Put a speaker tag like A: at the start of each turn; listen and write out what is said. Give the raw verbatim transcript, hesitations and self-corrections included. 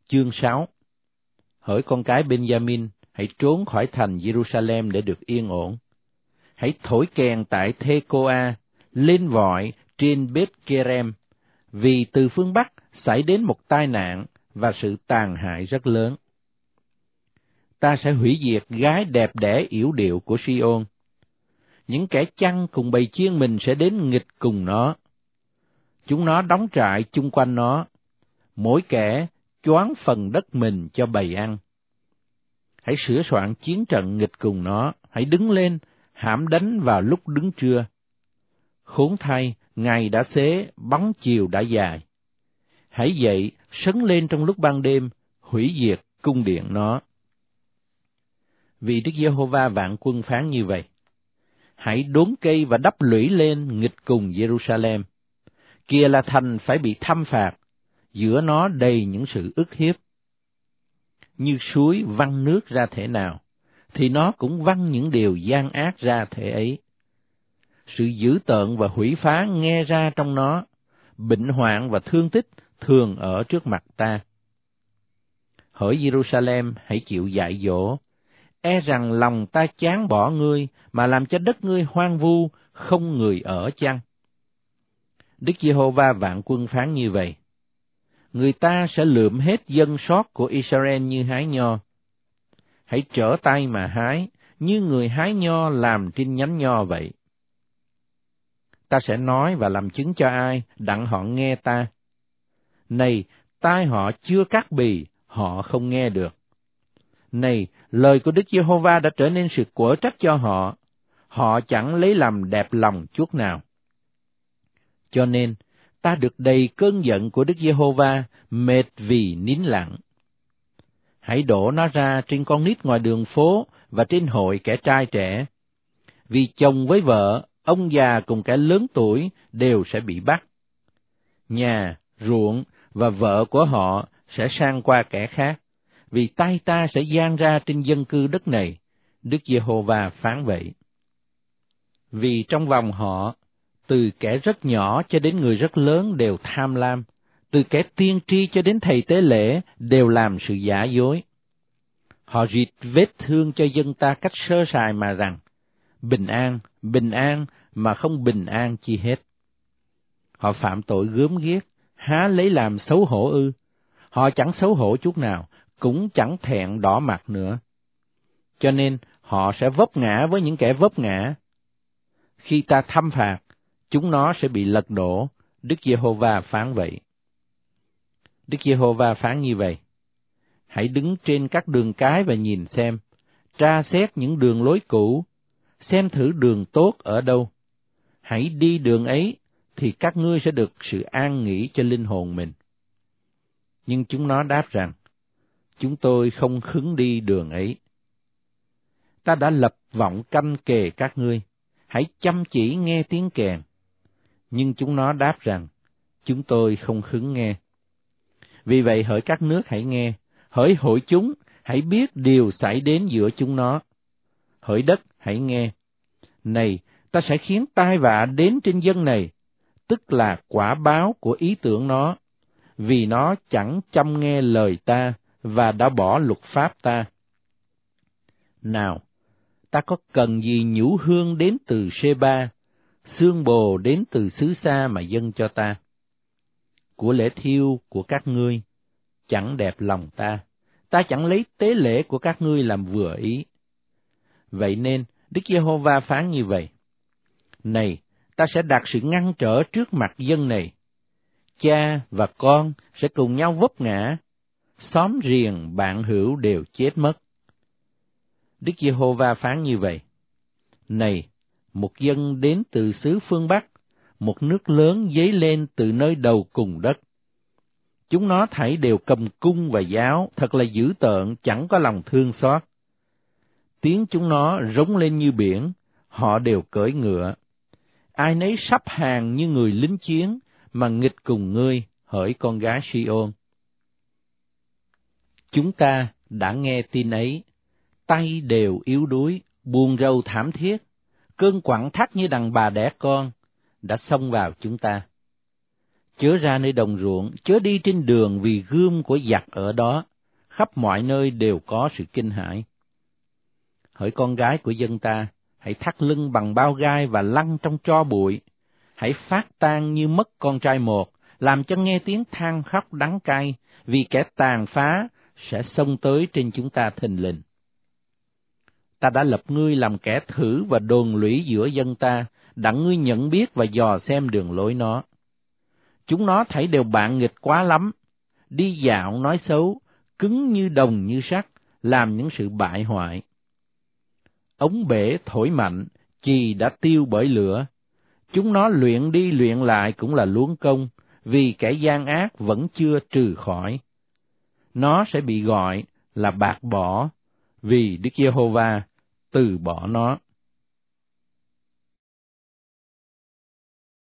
A: Chương sáu. Hỡi con cái Benjamin, hãy trốn khỏi thành Jerusalem để được yên ổn. Hãy thổi kèn tại Thê-cô-a, lên vọi trên Bết-kê-rem, vì từ phương Bắc xảy đến một tai nạn và sự tàn hại rất lớn. Ta sẽ hủy diệt gái đẹp đẽ yểu điệu của Si-ôn. Những kẻ chăn cùng bầy chiên mình sẽ đến nghịch cùng nó. Chúng nó đóng trại chung quanh nó, mỗi kẻ choán phần đất mình cho bầy ăn. Hãy sửa soạn chiến trận nghịch cùng nó, hãy đứng lên, hãm đánh vào lúc đứng trưa. Khốn thay, ngày đã xế, bóng chiều đã dài. Hãy dậy, sấn lên trong lúc ban đêm, hủy diệt cung điện nó. Vì Đức Giê-hô-va vạn quân phán như vậy: hãy đốn cây và đắp lũy lên nghịch cùng Jerusalem. Kia là thành phải bị thăm phạt, giữa nó đầy những sự ức hiếp. Như suối văng nước ra thể nào, thì nó cũng văng những điều gian ác ra thể ấy. Sự dữ tợn và hủy phá nghe ra trong nó, bệnh hoạn và thương tích thường ở trước mặt ta. Hỡi Jerusalem, hãy chịu dạy dỗ, e rằng lòng ta chán bỏ ngươi, mà làm cho đất ngươi hoang vu, không người ở chăng? Đức Giê-hô-va vạn quân phán như vậy: người ta sẽ lượm hết dân sót của Israel như hái nho. Hãy trở tay mà hái, như người hái nho làm trên nhánh nho vậy. Ta sẽ nói và làm chứng cho ai, đặng họ nghe ta. Này, tai họ chưa cắt bì, họ không nghe được. Này, lời của Đức Giê-hô-va đã trở nên sự quở trách cho họ, họ chẳng lấy làm đẹp lòng chút nào. Cho nên, ta được đầy cơn giận của Đức Giê-hô-va, mệt vì nín lặng. Hãy đổ nó ra trên con nít ngoài đường phố và trên hội kẻ trai trẻ. Vì chồng với vợ, ông già cùng kẻ lớn tuổi đều sẽ bị bắt. Nhà, ruộng và vợ của họ sẽ sang qua kẻ khác, vì tay ta sẽ giang ra trên dân cư đất này, Đức Giê-hô-va phán vậy. Vì trong vòng họ, từ kẻ rất nhỏ cho đến người rất lớn đều tham lam, từ kẻ tiên tri cho đến thầy tế lễ đều làm sự giả dối. Họ rịt vết thương cho dân ta cách sơ sài mà rằng, bình an, bình an, mà không bình an chi hết. Họ phạm tội gớm ghiếc, há lấy làm xấu hổ ư? Họ chẳng xấu hổ chút nào, cũng chẳng thẹn đỏ mặt nữa. Cho nên họ sẽ vấp ngã với những kẻ vấp ngã. Khi ta thăm phạt, chúng nó sẽ bị lật đổ, Đức Giê-hô-va phán vậy. Đức Giê-hô-va phán như vậy: hãy đứng trên các đường cái và nhìn xem, tra xét những đường lối cũ, xem thử đường tốt ở đâu. Hãy đi đường ấy, thì các ngươi sẽ được sự an nghỉ cho linh hồn mình. Nhưng chúng nó đáp rằng, chúng tôi không khứng đi đường ấy. Ta đã lập vọng canh kề các ngươi, hãy chăm chỉ nghe tiếng kèn. Nhưng chúng nó đáp rằng, chúng tôi không khứng nghe. Vì vậy hỡi các nước hãy nghe, hỡi hội chúng hãy biết điều xảy đến giữa chúng nó. Hỡi đất hãy nghe, này, ta sẽ khiến tai vạ đến trên dân này, tức là quả báo của ý tưởng nó, vì nó chẳng chăm nghe lời ta và đã bỏ luật pháp ta. Nào, ta có cần gì nhũ hương đến từ Sê-ba, xương bồ đến từ xứ xa mà dâng cho ta? Của lễ thiêu của các ngươi chẳng đẹp lòng ta, ta chẳng lấy tế lễ của các ngươi làm vừa ý. Vậy nên, Đức Giê-hô-va phán như vậy: này, ta sẽ đặt sự ngăn trở trước mặt dân này. Cha và con sẽ cùng nhau vấp ngã, xóm riềng bạn hữu đều chết mất. Đức Giê-hô-va phán như vậy: này, một dân đến từ xứ phương Bắc, một nước lớn dấy lên từ nơi đầu cùng đất. Chúng nó thảy đều cầm cung và giáo, thật là dữ tợn, chẳng có lòng thương xót. Tiếng chúng nó rống lên như biển, họ đều cưỡi ngựa. Ai nấy sắp hàng như người lính chiến, mà nghịch cùng ngươi, hỡi con gái Si-ôn. Chúng ta đã nghe tin ấy, tay đều yếu đuối, buồn rầu thảm thiết, cơn quặn thắt như đàn bà đẻ con, đã xông vào chúng ta. chớ ra nơi đồng ruộng, chớ đi trên đường vì gươm của giặc ở đó, khắp mọi nơi đều có sự kinh hãi. Hỡi con gái của dân ta, hãy thắt lưng bằng bao gai và lăn trong tro bụi, hãy phát tan như mất con trai một, làm cho nghe tiếng than khóc đắng cay, vì kẻ tàn phá sẽ xông tới trên chúng ta thình lình. Ta đã lập ngươi làm kẻ thử và đồn lũy giữa dân ta, đặng ngươi nhận biết và dò xem đường lối nó. Chúng nó thảy đều bạn nghịch quá lắm, đi dạo nói xấu, cứng như đồng như sắt, làm những sự bại hoại. Ống bể thổi mạnh, chì đã tiêu bởi lửa. Chúng nó luyện đi luyện lại cũng là luống công, vì kẻ gian ác vẫn chưa trừ khỏi. Nó sẽ bị gọi là bạc bỏ, vì Đức Giê-hô-va từ bỏ nó.